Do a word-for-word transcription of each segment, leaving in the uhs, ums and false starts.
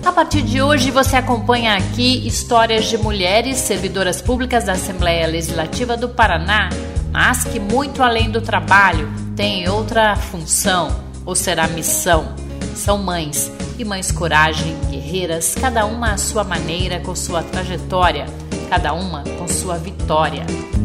A partir de hoje você acompanha aqui histórias de mulheres servidoras públicas da Assembleia Legislativa do Paraná, mas que muito além do trabalho têm outra função, ou será missão. São mães, e mães coragem, guerreiras, cada uma à sua maneira, com sua trajetória, cada uma com sua vitória.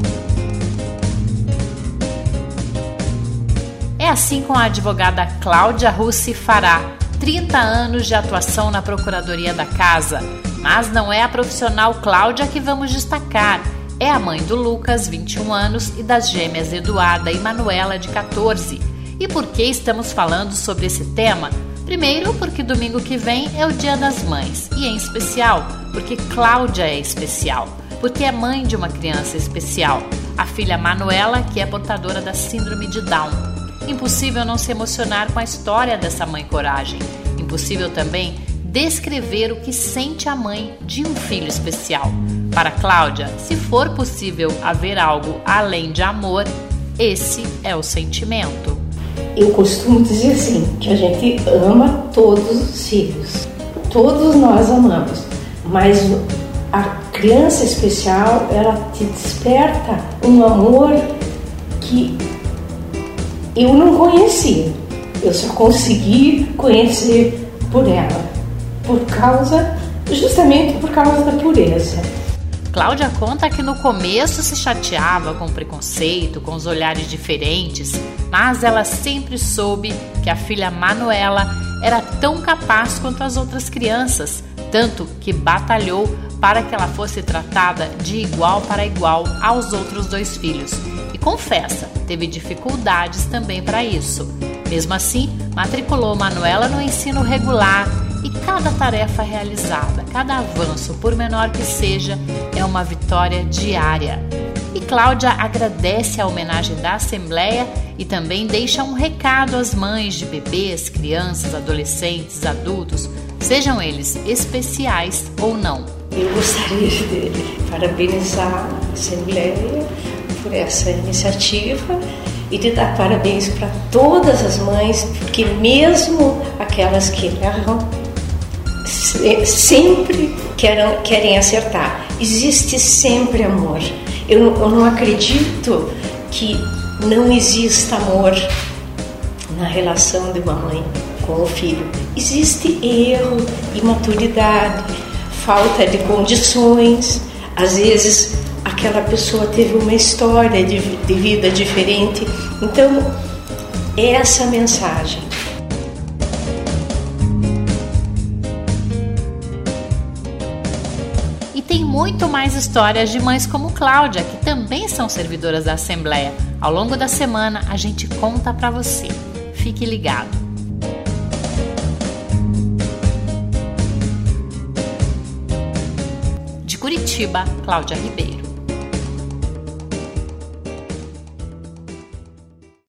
É assim com a advogada Cláudia Russi Fará, trinta anos de atuação na Procuradoria da Casa. Mas não é a profissional Cláudia que vamos destacar, é a mãe do Lucas, vinte e um anos, e das gêmeas Eduarda e Manuela, de catorze. E por que estamos falando sobre esse tema? Primeiro, porque domingo que vem é o Dia das Mães, e em especial porque Cláudia é especial, porque é mãe de uma criança especial, a filha Manuela, que é portadora da síndrome de Down. Impossível não se emocionar com a história dessa mãe coragem. Impossível também descrever o que sente a mãe de um filho especial. Para Cláudia, se for possível haver algo além de amor, esse é o sentimento. Eu costumo dizer assim, que a gente ama todos os filhos. Todos nós amamos, mas a criança especial, ela te desperta um amor que eu não conhecia. Eu só consegui conhecer por ela, por causa, justamente por causa da pureza. Cláudia conta que no começo se chateava com o preconceito, com os olhares diferentes, mas ela sempre soube que a filha Manuela era tão capaz quanto as outras crianças, tanto que batalhou para que ela fosse tratada de igual para igual aos outros dois filhos. E confessa, teve dificuldades também para isso. Mesmo assim, matriculou Manuela no ensino regular e cada tarefa realizada, cada avanço, por menor que seja, é uma vitória diária. E Cláudia agradece a homenagem da Assembleia e também deixa um recado às mães de bebês, crianças, adolescentes, adultos, sejam eles especiais ou não. Eu gostaria de parabenizar a Assembleia por essa iniciativa e de dar parabéns para todas as mães, porque mesmo aquelas que erram, sempre querem, querem acertar. Existe sempre amor. Eu não, eu não acredito que não exista amor na relação de uma mãe com o filho. Existe erro, imaturidade, falta de condições. Às vezes aquela pessoa teve uma história de, de vida diferente. Então, é essa mensagem. E tem muito mais histórias de mães como Cláudia, que também são servidoras da Assembleia. Ao longo da semana, a gente conta pra você. Fique ligado. De Curitiba, Cláudia Ribeiro.